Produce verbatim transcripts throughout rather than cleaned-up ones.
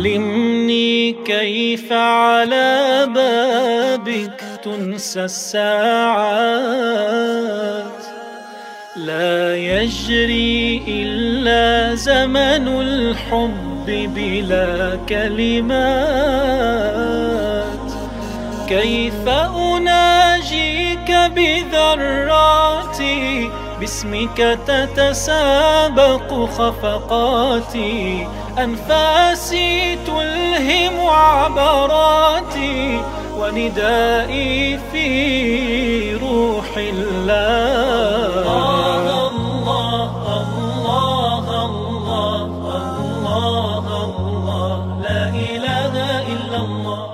علمني كيف على بابك تنسى الساعات، لا يجري إلا زمن الحب بلا كلمات. كيف أناجيك بذراتي، باسمك تتسابق خفقاتي، أنفاسي تلهم عبراتي، وندائي في روح الله. الله الله الله الله الله، لا إله إلا الله.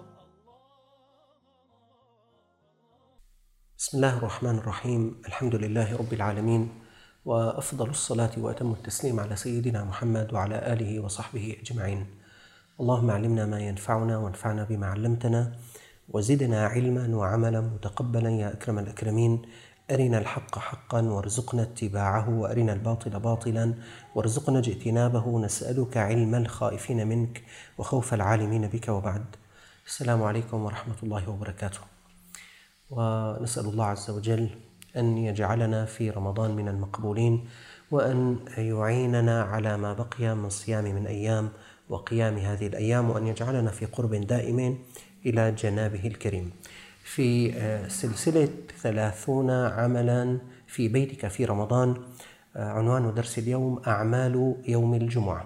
بسم الله الرحمن الرحيم. الحمد لله رب العالمين، وأفضل الصلاة وأتم التسليم على سيدنا محمد وعلى آله وصحبه أجمعين. اللهم علمنا ما ينفعنا وانفعنا بما علمتنا، وزدنا علما وعملا متقبلا يا أكرم الأكرمين. أرنا الحق حقا وارزقنا اتباعه، وأرنا الباطل باطلا وارزقنا اجتنابه. نسألك علم الخائفين منك وخوف العالمين بك، وبعد. السلام عليكم ورحمة الله وبركاته. ونسأل الله عز وجل أن يجعلنا في رمضان من المقبولين، وأن يعيننا على ما بقي من صيام من أيام وقيام هذه الأيام، وأن يجعلنا في قرب دائم إلى جنابه الكريم. في سلسلة ثلاثون عملا في بيتك في رمضان، عنوان درس اليوم أعمال يوم الجمعة.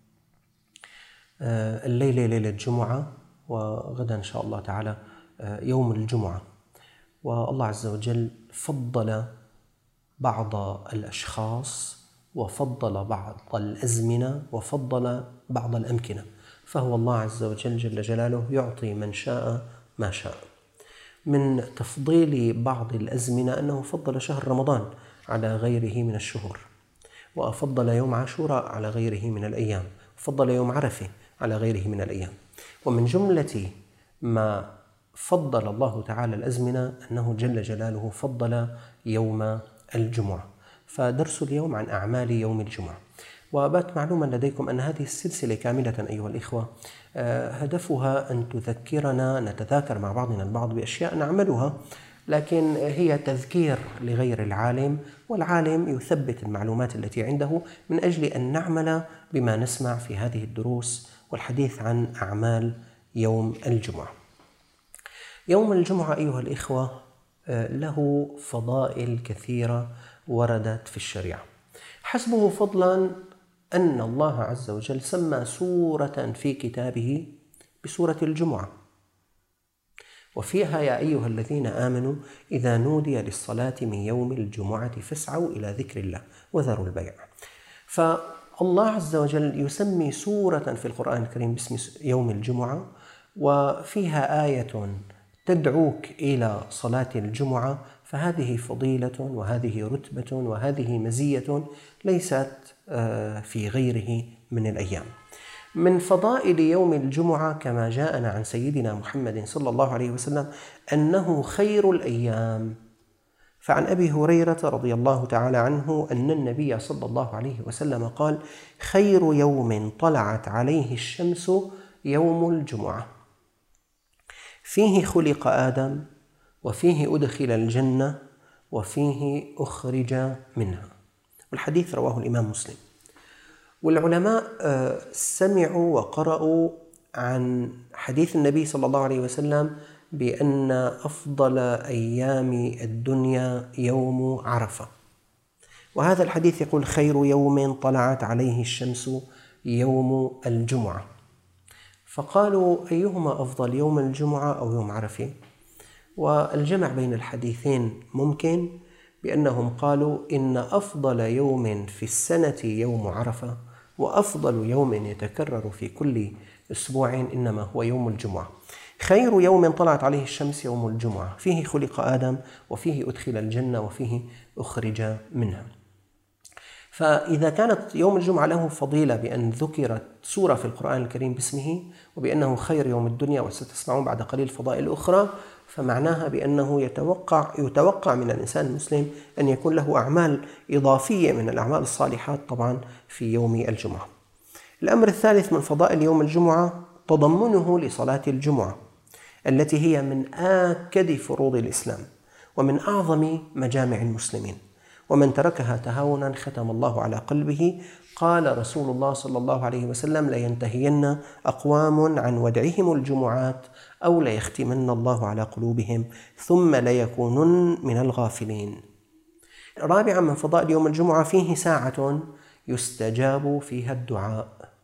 الليلة ليلة الجمعة، وغدا إن شاء الله تعالى يوم الجمعة. والله عز وجل فضل بعض الأشخاص، وفضل بعض الأزمنة، وفضل بعض الأمكنة، فهو الله عز وجل جل جلاله يعطي من شاء ما شاء. من تفضيل بعض الأزمنة أنه فضل شهر رمضان على غيره من الشهور، وفضل يوم عاشوراء على غيره من الأيام، وفضل يوم عرفة على غيره من الأيام. ومن جملة ما فضل الله تعالى الأزمنة أنه جل جلاله فضل يوم الجمعة. فدرس اليوم عن أعمال يوم الجمعة. وبات معلوما لديكم أن هذه السلسلة كاملة أيها الإخوة هدفها أن تذكرنا، نتذاكر مع بعضنا البعض بأشياء نعملها، لكن هي تذكير لغير العالم، والعالم يثبت المعلومات التي عنده من أجل أن نعمل بما نسمع في هذه الدروس والحديث عن أعمال يوم الجمعة. يوم الجمعة أيها الإخوة له فضائل كثيرة وردت في الشريعة. حسبه فضلا أن الله عز وجل سمى سورة في كتابه بسورة الجمعة، وفيها: يا أيها الذين آمنوا إذا نودي للصلاة من يوم الجمعة فاسعوا إلى ذكر الله وذروا البيع. فالله عز وجل يسمي سورة في القرآن الكريم باسم يوم الجمعة، وفيها آية تدعوك إلى صلاة الجمعة، فهذه فضيلة وهذه رتبة وهذه مزية ليست في غيره من الأيام. من فضائل يوم الجمعة كما جاءنا عن سيدنا محمد صلى الله عليه وسلم أنه خير الأيام. فعن أبي هريرة رضي الله تعالى عنه أن النبي صلى الله عليه وسلم قال: خير يوم طلعت عليه الشمس يوم الجمعة، فيه خلق آدم، وفيه أدخل الجنة، وفيه أخرج منها. والحديث رواه الإمام مسلم. والعلماء سمعوا وقرأوا عن حديث النبي صلى الله عليه وسلم بأن أفضل أيام الدنيا يوم عرفة، وهذا الحديث يقول: خير يوم طلعت عليه الشمس يوم الجمعة. فقالوا: أيهما أفضل، يوم الجمعة أو يوم عرفة؟ والجمع بين الحديثين ممكن، بأنهم قالوا إن أفضل يوم في السنة يوم عرفة، وأفضل يوم يتكرر في كل أسبوع إنما هو يوم الجمعة. خير يوم طلعت عليه الشمس يوم الجمعة، فيه خلق آدم، وفيه أدخل الجنة، وفيه أخرج منها. فإذا كانت يوم الجمعة له فضيلة بأن ذكرت سورة في القرآن الكريم باسمه، وبأنه خير يوم الدنيا، وستسمعون بعد قليل فضائل أخرى، فمعناها بأنه يتوقع يتوقع من الإنسان المسلم أن يكون له أعمال إضافية من الأعمال الصالحات طبعا في يوم الجمعة. الأمر الثالث من فضائل يوم الجمعة تضمنه لصلاة الجمعة التي هي من آكد فروض الإسلام ومن أعظم مجامع المسلمين، ومن تركها تهاونا ختم الله على قلبه. قال رسول الله صلى الله عليه وسلم: لينتهين أقوام عن ودعهم الجمعات أو ليختمن الله على قلوبهم ثم ليكونن من الغافلين. رابعا من فضائل يوم الجمعة فيه ساعة يستجاب فيها الدعاء.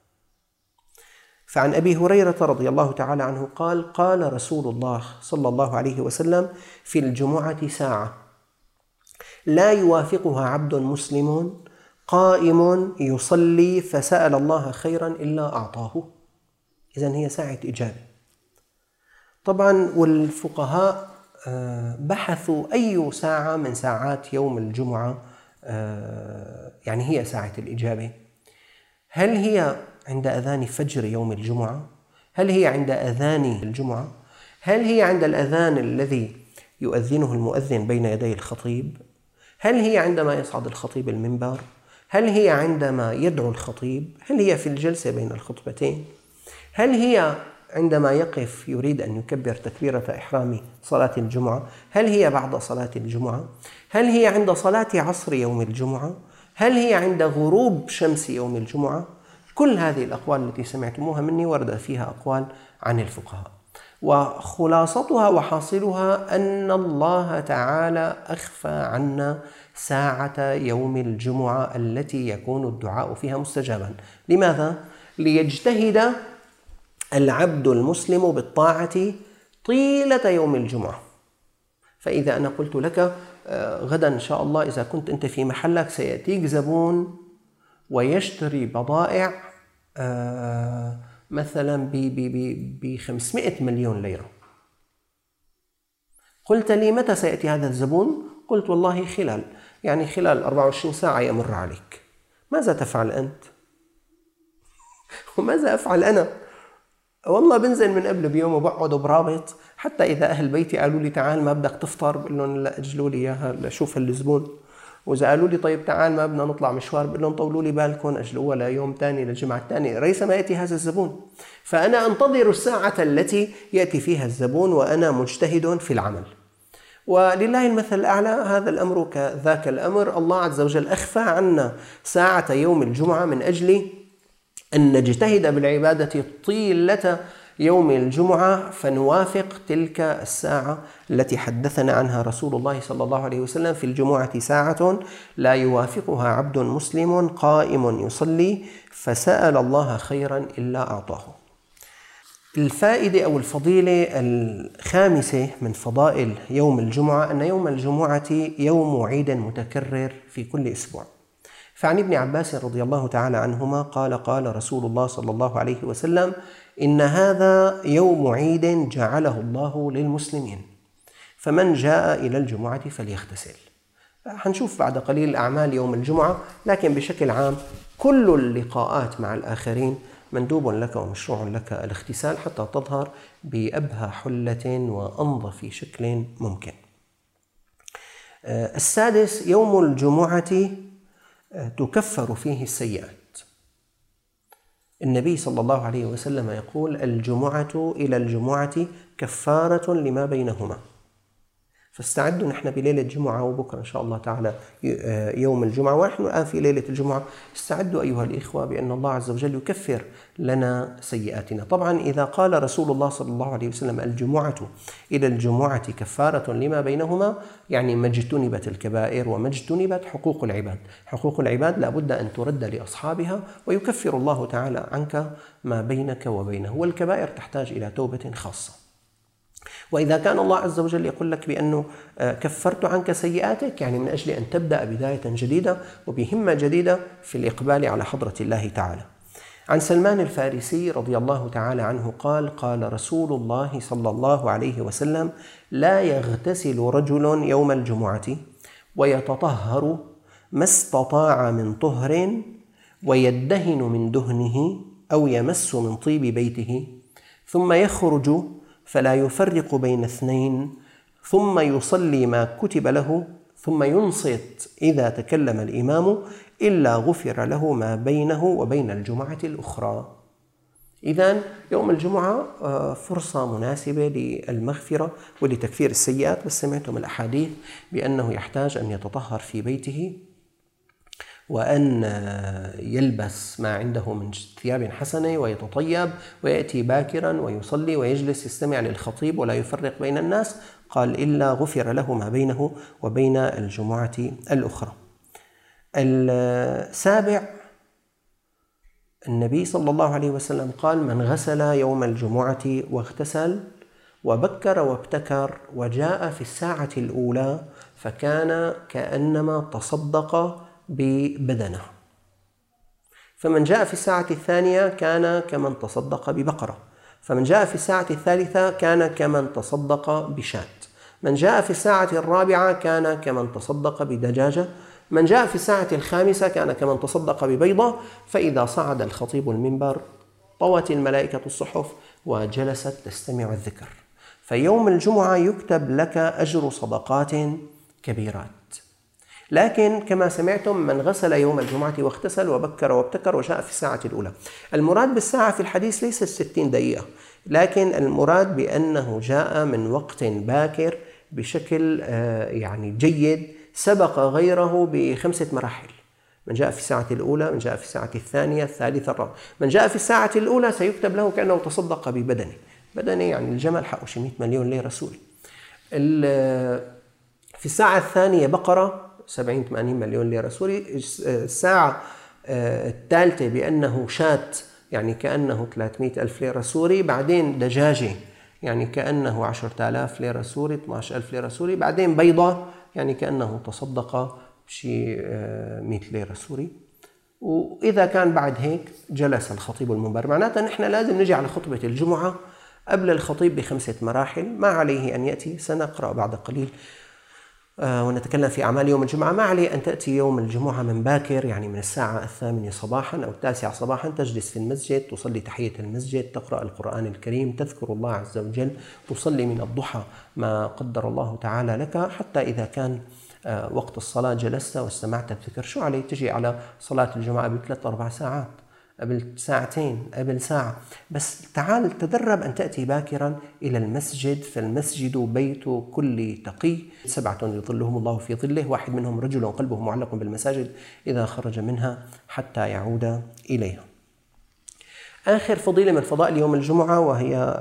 فعن أبي هريرة رضي الله تعالى عنه قال: قال رسول الله صلى الله عليه وسلم: في الجمعة ساعة لا يوافقها عبد مسلم قائم يصلي فسأل الله خيرا إلا أعطاه. إذن هي ساعة إجابة. طبعا والفقهاء بحثوا أي ساعة من ساعات يوم الجمعة يعني هي ساعة الإجابة. هل هي عند أذان فجر يوم الجمعة؟ هل هي عند أذان الجمعة؟ هل هي عند الأذان الذي يؤذنه المؤذن بين يدي الخطيب؟ هل هي عندما يصعد الخطيب المنبر؟ هل هي عندما يدعو الخطيب؟ هل هي في الجلسة بين الخطبتين؟ هل هي عندما يقف يريد أن يكبر تكبيرة إحرام صلاة الجمعة؟ هل هي بعد صلاة الجمعة؟ هل هي عند صلاة عصر يوم الجمعة؟ هل هي عند غروب شمس يوم الجمعة؟ كل هذه الأقوال التي سمعتموها مني ورد فيها أقوال عن الفقهاء، وخلاصتها وحاصلها أن الله تعالى أخفى عنا ساعة يوم الجمعة التي يكون الدعاء فيها مستجابا. لماذا؟ ليجتهد العبد المسلم بالطاعة طيلة يوم الجمعة. فإذا أنا قلت لك غدا إن شاء الله إذا كنت أنت في محلك سيأتيك زبون ويشتري بضائع مثلا ب خمسمائة مليون ليرة، قلت لي متى سيأتي هذا الزبون؟ قلت والله خلال يعني خلال أربعة وعشرين ساعة يمر عليك. ماذا تفعل أنت؟ وماذا أفعل أنا؟ والله بنزل من قبل بيوم وبقعد برابط، حتى إذا أهل بيتي قالوا لي تعال ما بدك تفطر، بقول لهم لا أجلوا لي إياها لأشوف الزبون. وإذا قالوا لي طيب تعال ما بدنا نطلع مشوار، بقول لهم طولوا لي بالكم أجلوها ليوم تاني للجمعة الثانية، ريس ما يأتي هذا الزبون. فأنا أنتظر الساعة التي يأتي فيها الزبون وأنا مجتهد في العمل. ولله المثل الأعلى، هذا الأمر كذاك الأمر. الله عز وجل أخفى عنا ساعة يوم الجمعة من أجل أن نجتهد بالعبادة طيلة يوم الجمعة فنوافق تلك الساعة التي حدثنا عنها رسول الله صلى الله عليه وسلم: في الجمعة ساعة لا يوافقها عبد مسلم قائم يصلي فسأل الله خيرا إلا أعطاه. الفائدة أو الفضيلة الخامسة من فضائل يوم الجمعة أن يوم الجمعة يوم عيد متكرر في كل أسبوع. فعن ابن عباس رضي الله تعالى عنهما قال: قال رسول الله صلى الله عليه وسلم: إن هذا يوم عيد جعله الله للمسلمين، فمن جاء إلى الجمعة فليغتسل. حنشوف بعد قليل أعمال يوم الجمعة، لكن بشكل عام كل اللقاءات مع الآخرين مندوب لك ومشروع لك الاغتسال حتى تظهر بأبهى حلة وأنظف شكل ممكن. السادس: يوم الجمعة تكفر فيه السيئات. النبي صلى الله عليه وسلم يقول: الجمعة إلى الجمعة كفارة لما بينهما. فاستعدوا نحن بليلة الجمعة، وبكرة إن شاء الله تعالى يوم الجمعة، ونحن الآن في ليلة الجمعة. استعدوا أيها الإخوة بأن الله عز وجل يكفر لنا سيئاتنا. طبعا إذا قال رسول الله صلى الله عليه وسلم: الجمعة إلى الجمعة كفارة لما بينهما، يعني ما اجتنبت الكبائر وما اجتنبت حقوق العباد. حقوق العباد لابد أن ترد لأصحابها، ويكفر الله تعالى عنك ما بينك وبينه، والكبائر تحتاج إلى توبة خاصة. وإذا كان الله عز وجل يقول لك بأنه كفرت عنك سيئاتك، يعني من أجل أن تبدأ بداية جديدة وبهمة جديدة في الإقبال على حضرة الله تعالى. عن سلمان الفارسي رضي الله تعالى عنه قال: قال رسول الله صلى الله عليه وسلم: لا يغتسل رجل يوم الجمعة ويتطهر ما استطاع من طهر ويدهن من دهنه أو يمس من طيب بيته ثم يخرج فلا يفرق بين اثنين ثم يصلي ما كتب له ثم ينصت إذا تكلم الإمام إلا غفر له ما بينه وبين الجمعة الأخرى. إذن يوم الجمعة فرصة مناسبة للمغفرة ولتكفير السيئات، بس سمعتم الأحاديث بأنه يحتاج أن يتطهر في بيته وأن يلبس ما عنده من ثياب حسنة ويتطيب ويأتي باكرا ويصلي ويجلس يستمع للخطيب ولا يفرق بين الناس. قال إلا غفر له ما بينه وبين الجمعة الأخرى. السابع، النبي صلى الله عليه وسلم قال: من غسل يوم الجمعة واغتسل وبكر وابتكر وجاء في الساعة الأولى فكان كأنما تصدق ببدنه، فمن جاء في الساعة الثانية كان كمن تصدق ببقرة، فمن جاء في الساعة الثالثة كان كمن تصدق بشاة، من جاء في الساعة الرابعة كان كمن تصدق بدجاجة، من جاء في الساعة الخامسة كان كمن تصدق ببيضة. فإذا صعد الخطيب المنبر طوت الملائكة الصحف وجلست تستمع الذكر. فيوم الجمعة يكتب لك أجر صدقات كبيرات. لكن كما سمعتم من غسل يوم الجمعة واغتسل وبكر وابتكر وجاء في الساعة الأولى. المراد بالساعة في الحديث ليس الستين دقيقة، لكن المراد بأنه جاء من وقت باكر بشكل يعني جيد سبق غيره بخمسة مراحل. من جاء في الساعة الأولى، من جاء في الساعة الثانية، الثالثة، الرابعة. من جاء في الساعة الأولى سيكتب له كأنه تصدق ببدنه. بدنه يعني الجمل حقه شي مئة مليون ليرة سوري. في الساعة الثانية بقرة سبعين ثمانين مليون ليرة سوري. الساعة الثالثة بأنه شاة يعني كأنه ثلاثمئة ألف ليرة سوري. بعدين دجاجة يعني كأنه عشرة آلاف ليرة سوري، اثني عشر ألف ليرة سوري. بعدين بيضة يعني كأنه تصدق بشي مئة ليرة سوري. وإذا كان بعد هيك جلس الخطيب المنبر. معناتها نحن لازم نجي على خطبة الجمعة قبل الخطيب بخمسة مراحل. ما عليه أن يأتي، سنقرأ بعد قليل ونتكلم في أعمال يوم الجمعة. ما عليه أن تأتي يوم الجمعة من باكر، يعني من الساعة الثامنة صباحا أو التاسعة صباحا، تجلس في المسجد، تصلي تحية المسجد، تقرأ القرآن الكريم، تذكر الله عز وجل، تصلي من الضحى ما قدر الله تعالى لك، حتى إذا كان وقت الصلاة جلست واستمعت الذكر. شو عليه تجي على صلاة الجمعة قبل ثلاث أربع ساعات، قبل ساعتين، قبل ساعة، بس تعال تدرب أن تأتي باكرا إلى المسجد، فالمسجد بيت كل تقي. سبعة يظلهم الله في ظله، واحد منهم رجل قلبه معلق بالمساجد إذا خرج منها حتى يعود إليها. آخر فضيلة من فضائل يوم الجمعة وهي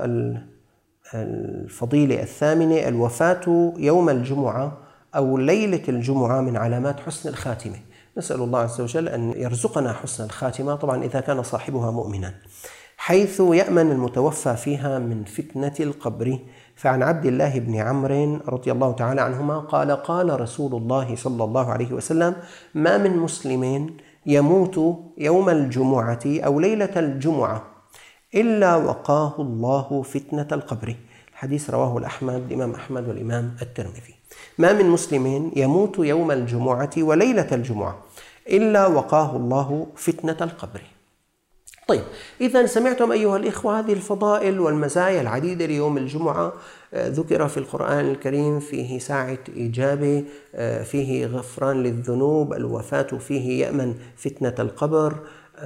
الفضيلة الثامنة: الوفاة يوم الجمعة أو ليلة الجمعة من علامات حسن الخاتمة. نسأل الله عز وجل أن يرزقنا حسن الخاتمة، طبعا إذا كان صاحبها مؤمنا، حيث يأمن المتوفى فيها من فتنة القبر. فعن عبد الله بن عمرو رضي الله تعالى عنهما قال: قال رسول الله صلى الله عليه وسلم: ما من مسلم يموت يوم الجمعة أو ليلة الجمعة إلا وقاه الله فتنة القبر. الحديث رواه الأحمد الإمام أحمد والإمام الترمذي. ما من مسلم يموت يوم الجمعة وليلة الجمعة إلا وقاه الله فتنة القبر. طيب، إذا سمعتم أيها الإخوة هذه الفضائل والمزايا العديدة ليوم الجمعة. ذكر في القرآن الكريم فيه ساعة إجابة، فيه غفران للذنوب، الوفاة فيه يأمن فتنة القبر،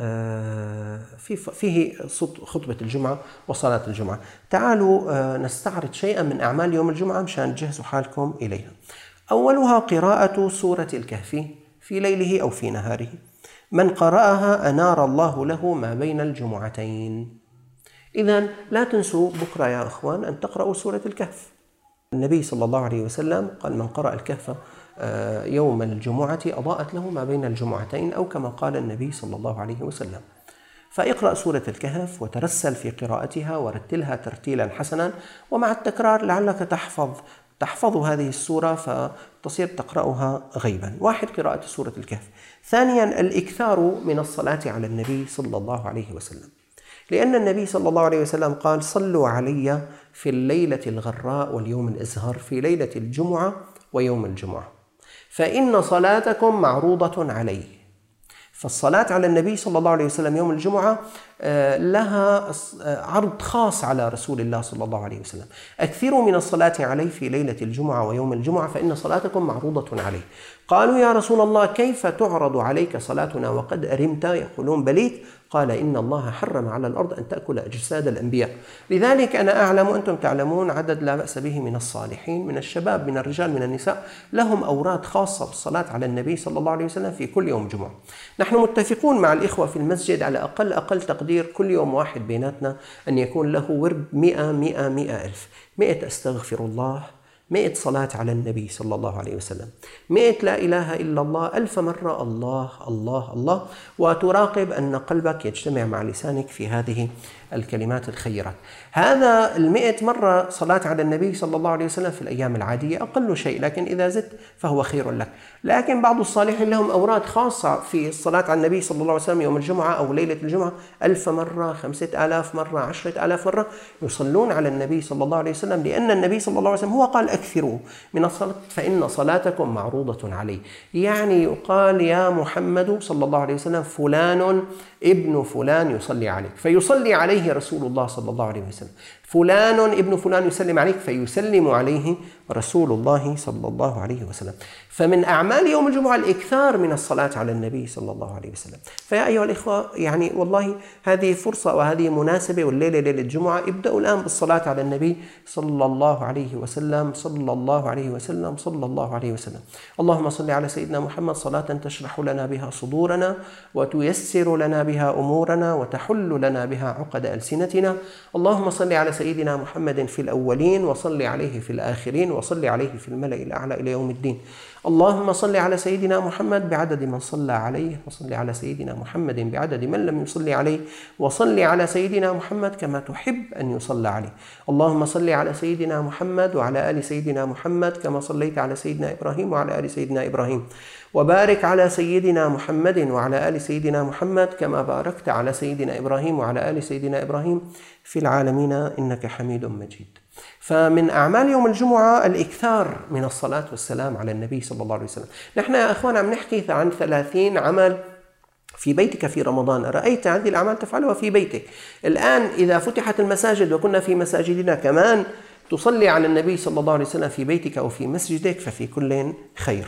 فيه خطبة الجمعة وصلاة الجمعة. تعالوا نستعرض شيئا من أعمال يوم الجمعة مشان تجهزوا حالكم إليها. أولها قراءة سورة الكهف في ليله أو في نهاره. من قرأها أنار الله له ما بين الجمعتين. إذن لا تنسوا بكرة يا أخوان أن تقرأوا سورة الكهف. النبي صلى الله عليه وسلم قال: من قرأ الكهف يوم الجمعة أضاءت له ما بين الجمعتين، أو كما قال النبي صلى الله عليه وسلم. فاقرأ سورة الكهف وترسل في قراءتها ورتلها ترتيلا حسنا، ومع التكرار لعلك تحفظ تحفظ هذه السورة فتصير تقرأها غيبا. واحد، قراءة سورة الكهف. ثانيا، الإكثار من الصلاة على النبي صلى الله عليه وسلم، لأن النبي صلى الله عليه وسلم قال: صلوا علي في الليلة الغراء واليوم الأزهر، في ليلة الجمعة ويوم الجمعة، فإن صلاتكم معروضة علي. فالصلاة على النبي صلى الله عليه وسلم يوم الجمعة لها عرض خاص على رسول الله صلى الله عليه وسلم: أكثروا من الصلاة عليه في ليلة الجمعة ويوم الجمعة فإن صلاتكم معروضة عليه. قالوا: يا رسول الله كيف تعرض عليك صلاتنا وقد أرمت؟ يقولون: بليت. قال: إن الله حرم على الأرض أن تأكل أجساد الأنبياء. لذلك أنا أعلم وأنتم تعلمون عدد لا بأس به من الصالحين، من الشباب، من الرجال، من النساء، لهم أوراد خاصة بالصلاة على النبي صلى الله عليه وسلم في كل يوم جمعة. نحن متفقون مع الإخوة في المسجد على أقل أقل تقدير كل يوم واحد بيناتنا أن يكون له ورد مئة مئة مئة ألف، مئة أستغفر الله، مئة صلاة على النبي صلى الله عليه وسلم، مئة لا إله إلا الله، ألف مرة الله الله الله، وتراقب أن قلبك يجتمع مع لسانك في هذه الكلمات الخيرات. هذا المئة مرة صلاة على النبي صلى الله عليه وسلم في الأيام العادية أقل شيء، لكن إذا زدت فهو خير لك. لكن بعض الصالحين لهم أوراد خاصة في الصلاة على النبي صلى الله عليه وسلم يوم الجمعة أو ليلة الجمعة، ألف مرة، خمسة آلاف مرة، عشرة آلاف مرة يصلون على النبي صلى الله عليه وسلم، لأن النبي صلى الله عليه وسلم هو قال: أكثروا من الصلاة فإن صلاتكم معروضة عليه. يعني يقال: يا محمد صلى الله عليه وسلم فلان ابن فلان يصلي عليك، فيصلي عليه رسول الله صلى الله عليه وسلم. فلان ابن فلان يسلم عليك، فيسلم عليه رسول الله صلى الله عليه وسلم. فمن أعمال يوم الجمعة الإكثار من الصلاة على النبي صلى الله عليه وسلم. فيا أيها الإخوة، يعني والله هذه فرصة وهذه مناسبة، والليلة ليلة الجمعة، ابدأوا الآن بالصلاة على النبي صلى الله عليه وسلم صلى الله عليه وسلم صلى الله عليه وسلم. اللهم صل على سيدنا محمد صلاة تشرح لنا بها صدورنا وتيسر لنا بها أمورنا وتحل لنا بها عقد ألسنتنا. اللهم صل على سيدنا محمد في الأولين وصل عليه في الآخرين وصل عليه في الملأ الأعلى إلى يوم الدين. اللهم صل على سيدنا محمد بعدد من صلى عليه، وصل على سيدنا محمد بعدد من لم يصلي عليه، وصل على سيدنا محمد كما تحب أن يصلى عليه. اللهم صل على سيدنا محمد وعلى آل سيدنا محمد كما صليت على سيدنا إبراهيم وعلى آل سيدنا إبراهيم، وبارك على سيدنا محمد وعلى آل سيدنا محمد كما باركت على سيدنا إبراهيم وعلى آل سيدنا إبراهيم في العالمين إنك حميد مجيد. فمن أعمال يوم الجمعة الإكثار من الصلاة والسلام على النبي صلى الله عليه وسلم. نحن يا أخوان عم نحكي عن ثلاثين عمل في بيتك في رمضان، رأيت هذه الأعمال تفعلها في بيتك. الآن إذا فتحت المساجد وكنا في مساجدنا كمان تصلي على النبي صلى الله عليه وسلم في بيتك أو في مسجدك، ففي كل خير.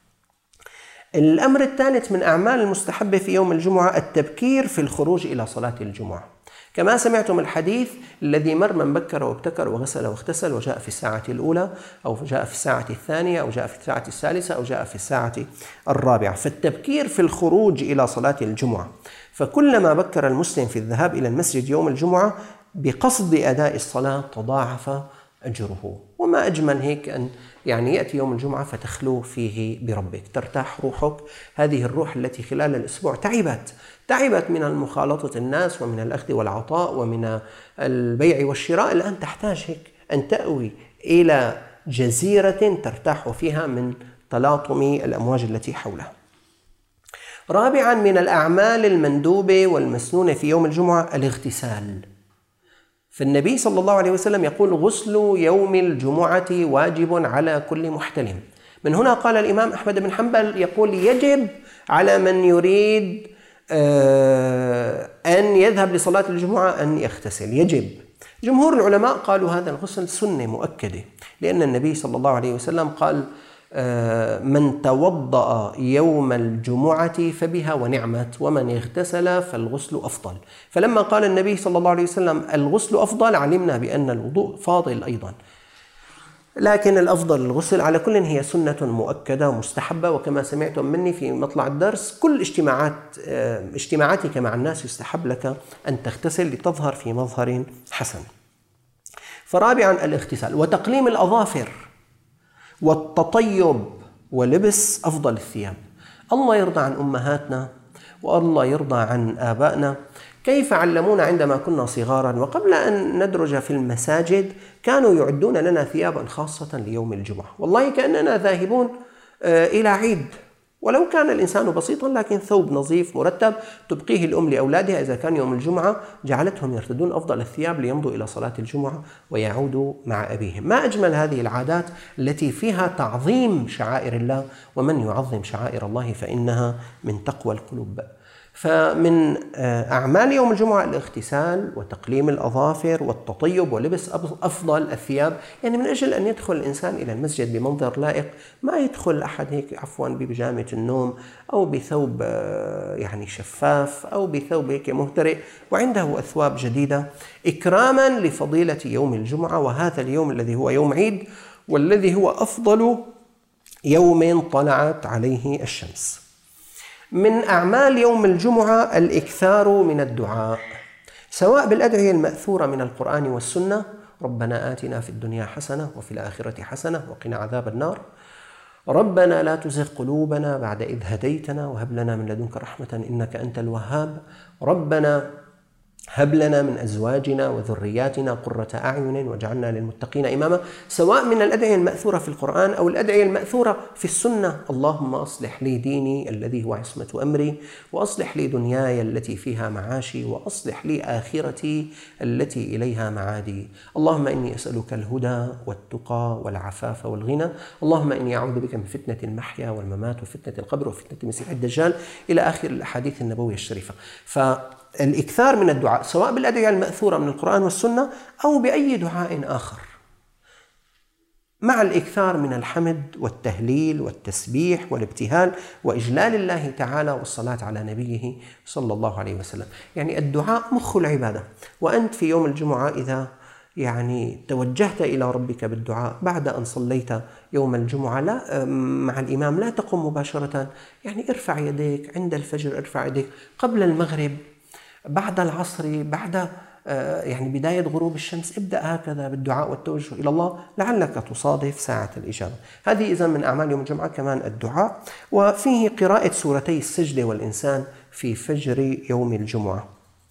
الأمر الثالث من أعمال المستحبة في يوم الجمعة التبكير في الخروج إلى صلاة الجمعة. كما سمعتم الحديث: الذي مر من بكر وابتكر وغسل واغتسل وجاء في الساعة الأولى أو جاء في الساعة الثانية أو جاء في الساعة الثالثة أو جاء في الساعة الرابعة. فالتبكير في الخروج إلى صلاة الجمعة، فكلما بكر المسلم في الذهاب إلى المسجد يوم الجمعة بقصد أداء الصلاة تضاعف أجره. وما أجمل هيك أن يعني يأتي يوم الجمعة فتخلو فيه بربك، ترتاح روحك، هذه الروح التي خلال الأسبوع تعبت تعبت من المخالطة الناس ومن الأخذ والعطاء ومن البيع والشراء، الآن تحتاج هيك أن تأوي إلى جزيرة ترتاح فيها من تلاطم الأمواج التي حولها. رابعا من الأعمال المندوبة والمسنونة في يوم الجمعة الاغتسال. فالنبي صلى الله عليه وسلم يقول: غسل يوم الجمعة واجب على كل محتلم. من هنا قال الإمام أحمد بن حنبل يقول: يجب على من يريد أن يذهب لصلاة الجمعة أن يغتسل، يجب. جمهور العلماء قالوا هذا الغسل سنة مؤكدة، لأن النبي صلى الله عليه وسلم قال: من توضأ يوم الجمعة فبها ونعمت، ومن اغتسل فالغسل أفضل. فلما قال النبي صلى الله عليه وسلم الغسل أفضل علمنا بأن الوضوء فاضل أيضا، لكن الأفضل الغسل. على كل هي سنة مؤكدة مستحبة، وكما سمعتم مني في مطلع الدرس كل اجتماعات اجتماعاتك مع الناس يستحب لك أن تغتسل لتظهر في مظهر حسن. فرابعا الاغتسال وتقليم الأظافر والتطيب ولبس أفضل الثياب. الله يرضى عن أمهاتنا والله يرضى عن آبائنا، كيف علمونا عندما كنا صغارا وقبل أن ندرج في المساجد كانوا يعدون لنا ثيابا خاصة ليوم الجمعة، والله كأننا ذاهبون إلى عيد، ولو كان الإنسان بسيطا لكن ثوب نظيف مرتب تبقيه الأم لأولادها إذا كان يوم الجمعة، جعلتهم يرتدون أفضل الثياب ليمضوا إلى صلاة الجمعة ويعودوا مع أبيهم. ما أجمل هذه العادات التي فيها تعظيم شعائر الله، ومن يعظم شعائر الله فإنها من تقوى القلوب. فمن أعمال يوم الجمعة الاغتسال وتقليم الأظافر والتطيب ولبس أفضل الثياب، يعني من أجل أن يدخل الإنسان إلى المسجد بمنظر لائق، ما يدخل أحد هيك عفوا ببجامة النوم أو بثوب يعني شفاف أو بثوب هيك مهترئ وعنده أثواب جديدة، إكراما لفضيلة يوم الجمعة، وهذا اليوم الذي هو يوم عيد والذي هو أفضل يوم طلعت عليه الشمس. من أعمال يوم الجمعة الإكثار من الدعاء، سواء بالأدعية المأثورة من القرآن والسنة: ربنا آتنا في الدنيا حسنة وفي الآخرة حسنة وقنا عذاب النار، ربنا لا تزغ قلوبنا بعد إذ هديتنا وهب لنا من لدنك رحمة إنك أنت الوهاب، ربنا هب لنا من أزواجنا وذرياتنا قرة أعين واجعلنا للمتقين إماما. سواء من الأدعية المأثورة في القرآن أو الأدعية المأثورة في السنة: اللهم أصلح لي ديني الذي هو عصمة أمري، وأصلح لي دنياي التي فيها معاشي، وأصلح لي آخرتي التي إليها معادي، اللهم إني أسألك الهدى والتقى والعفاف والغنى، اللهم إني أعوذ بك من فتنة المحيا والممات وفتنة القبر وفتنة المسيح الدجال، إلى آخر الأحاديث النبوية الشريفة. فالإكثار من الدعاء سواء بالأدعية المأثورة من القرآن والسنة أو بأي دعاء آخر، مع الإكثار من الحمد والتهليل والتسبيح والابتهال وإجلال الله تعالى والصلاة على نبيه صلى الله عليه وسلم. يعني الدعاء مخ العبادة، وأنت في يوم الجمعة إذا يعني توجهت إلى ربك بالدعاء بعد أن صليت يوم الجمعة لا مع الإمام، لا تقم مباشرة، يعني ارفع يديك عند الفجر، ارفع يديك قبل المغرب، بعد العصر، بعد يعني بداية غروب الشمس، ابدأ هكذا بالدعاء والتوجه إلى الله لعلك تصادف ساعة الإجابة. هذه إذن من أعمال يوم الجمعة كمان الدعاء، وفيه قراءة سورتي السجدة والإنسان في فجر يوم الجمعة.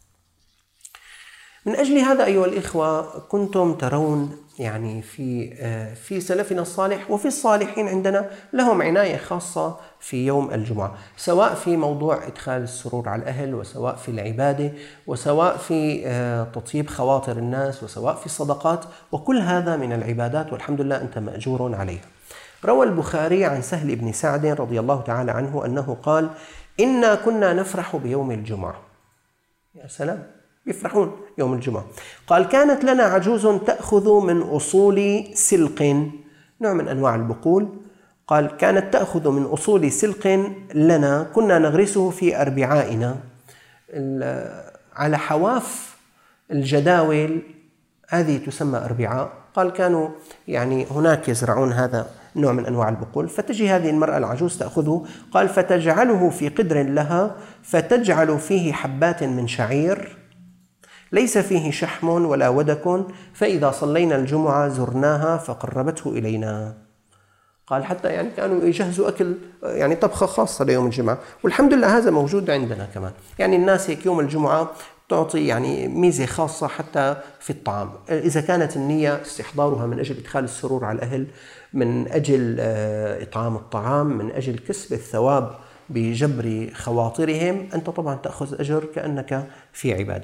من أجل هذا أيها الإخوة كنتم ترون يعني في في سلفنا الصالح وفي الصالحين عندنا لهم عناية خاصة في يوم الجمعة، سواء في موضوع إدخال السرور على الأهل، وسواء في العبادة، وسواء في تطيب خواطر الناس، وسواء في الصدقات، وكل هذا من العبادات والحمد لله أنت مأجور عليها. روى البخاري عن سهل بن سعد رضي الله تعالى عنه أنه قال: إنا كنا نفرح بيوم الجمعة. يا سلام، يفرحون يوم الجمعة. قال: كانت لنا عجوز تأخذ من أصول سلق، نوع من أنواع البقول. قال: كانت تأخذ من أصول سلق لنا كنا نغرسه في أربعائنا، على حواف الجداول هذه تسمى أربعاء. قال: كانوا يعني هناك يزرعون هذا نوع من أنواع البقول، فتجي هذه المرأة العجوز تأخذه، قال: فتجعله في قدر لها، فتجعل فيه حبات من شعير ليس فيه شحم ولا ودك، فإذا صلينا الجمعة زرناها فقربته إلينا. قال: حتى يعني كانوا يجهزوا أكل يعني طبخة خاصة ليوم الجمعة، والحمد لله هذا موجود عندنا كمان. يعني الناس هيك يوم الجمعة تعطي يعني ميزة خاصة حتى في الطعام، إذا كانت النية استحضارها من أجل إدخال السرور على الأهل، من أجل إطعام الطعام، من أجل كسب الثواب بجبر خواطرهم، أنت طبعا تأخذ أجر كأنك في عبادة.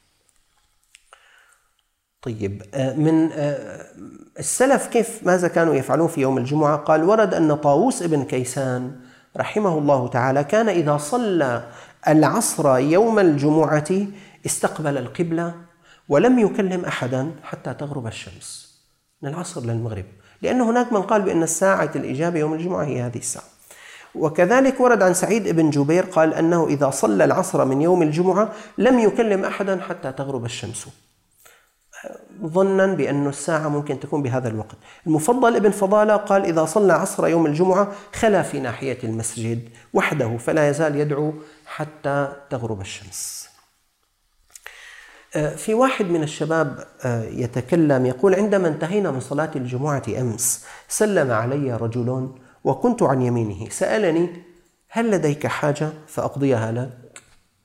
طيب، من السلف كيف ماذا كانوا يفعلون في يوم الجمعة؟ قال: ورد أن طاووس ابن كيسان رحمه الله تعالى كان إذا صلى العصر يوم الجمعة استقبل القبلة ولم يكلم أحدا حتى تغرب الشمس، من العصر للمغرب، لأن هناك من قال بأن الساعة الإجابة يوم الجمعة هي هذه الساعة. وكذلك ورد عن سعيد بن جبير قال أنه إذا صلى العصر من يوم الجمعة لم يكلم أحدا حتى تغرب الشمس، ظنا بأن الساعة ممكن تكون بهذا الوقت. المفضل ابن فضالة قال: إذا صلى عصر يوم الجمعة خلا في ناحية المسجد وحده فلا يزال يدعو حتى تغرب الشمس. في واحد من الشباب يتكلم يقول: عندما انتهينا من صلاة الجمعة أمس سلم علي رجل وكنت عن يمينه، سألني: هل لديك حاجة فأقضيها لك؟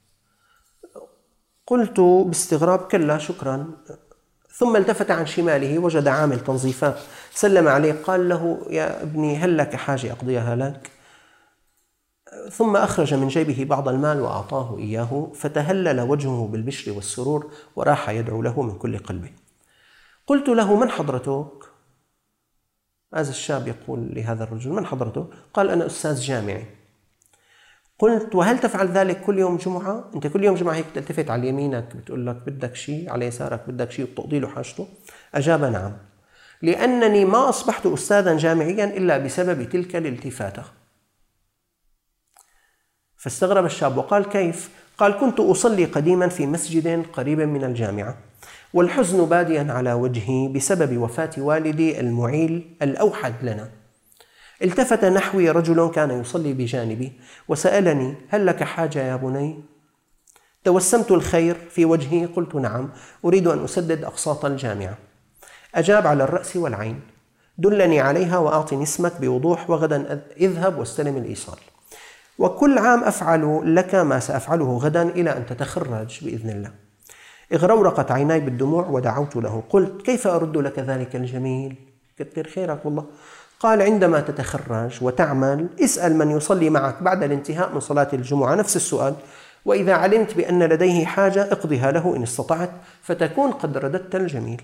قلت باستغراب: كلا شكرا. ثم التفت عن شماله وجد عامل تنظيفات سلم عليه، قال له: يا ابني هل لك حاجة أقضيها لك؟ ثم أخرج من جيبه بعض المال وأعطاه إياه، فتهلل وجهه بالبشر والسرور وراح يدعو له من كل قلبه. قلت له: من حضرتك؟ هذا الشاب يقول لهذا الرجل: من حضرتك؟ قال: أنا أستاذ جامعي. قلت: وهل تفعل ذلك كل يوم جمعة؟ أنت كل يوم جمعة هيك تلتفت على يمينك بتقول لك بدك شيء، على يسارك بدك شيء، وبتقضي له حاجته؟ أجاب: نعم، لأنني ما أصبحت أستاذا جامعيا إلا بسبب تلك الالتفاتة. فاستغرب الشاب وقال: كيف؟ قال: كنت أصلي قديما في مسجد قريب من الجامعة، والحزن باديا على وجهي بسبب وفاة والدي المعيل الأوحد لنا. التفت نحوي رجل كان يصلي بجانبي وسألني: هل لك حاجة يا بني؟ توسمت الخير في وجهي، قلت: نعم، أريد أن أسدد أقساط الجامعة. أجاب: على الرأس والعين، دلني عليها وأعطني اسمك بوضوح، وغدا اذهب واستلم الإيصال، وكل عام أفعل لك ما سأفعله غدا إلى أن تتخرج بإذن الله. اغرورقت عيناي بالدموع ودعوت له، قلت: كيف أرد لك ذلك الجميل؟ كثر خيرك والله. قال: عندما تتخرج وتعمل اسأل من يصلي معك بعد الانتهاء من صلاة الجمعة نفس السؤال، وإذا علمت بأن لديه حاجة اقضها له إن استطعت، فتكون قد رددت الجميل.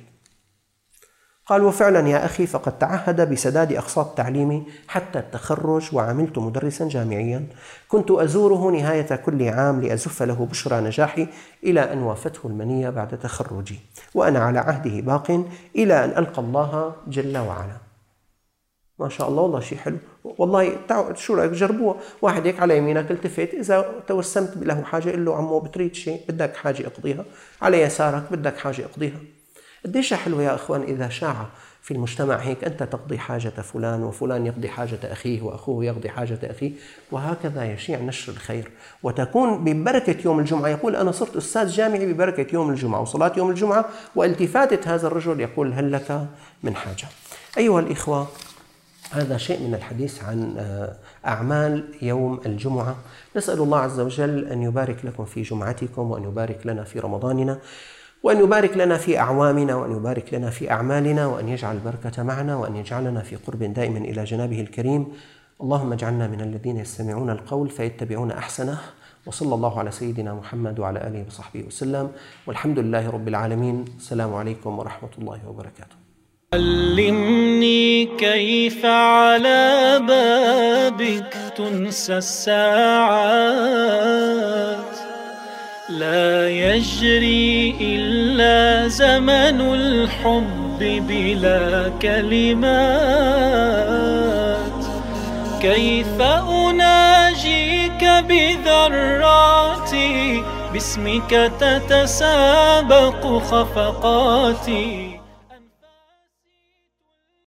قال: وفعلا يا أخي، فقد تعهد بسداد أقساط تعليمي حتى التخرج، وعملت مدرسا جامعيا، كنت أزوره نهاية كل عام لأزف له بشرى نجاحي إلى أن وافته المنية بعد تخرجي، وأنا على عهده باق إلى أن ألقى الله جل وعلا. ما شاء الله، والله شيء حلو والله. شو رأيك جربوها، واحد هيك على يمينك التفت، إذا توسمت له حاجة قل له: عمو بتريد شيء، بدك حاجة اقضيها، على يسارك بدك حاجة اقضيها. قديش حلو يا أخوان إذا شاع في المجتمع هيك، أنت تقضي حاجة فلان، وفلان يقضي حاجة أخيه، وأخوه يقضي حاجة أخيه، وهكذا يشيع نشر الخير، وتكون ببركة يوم الجمعة. يقول: أنا صرت أستاذ جامعي ببركة يوم الجمعة وصلاة يوم الجمعة والتفاتة هذا الرجل يقول: هل لك من حاجة؟ أيها الإخوة، هذا شيء من الحديث عن أعمال يوم الجمعة. نسأل الله عز وجل أن يبارك لكم في جمعتكم، وأن يبارك لنا في رمضاننا، وأن يبارك لنا في أعوامنا، وأن يبارك لنا في أعمالنا، وأن يجعل البركة معنا، وأن يجعلنا في قرب دائم إلى جنابه الكريم. اللهم اجعلنا من الذين يستمعون القول فيتبعون أحسنه، وصلى الله على سيدنا محمد وعلى آله وصحبه وسلم، والحمد لله رب العالمين. السلام عليكم ورحمة الله وبركاته. علمني كيف على بابك تنسى الساعات، لا يجري إلا زمن الحب بلا كلمات. كيف أناجيك بذراتي، باسمك تتسابق خفقاتي.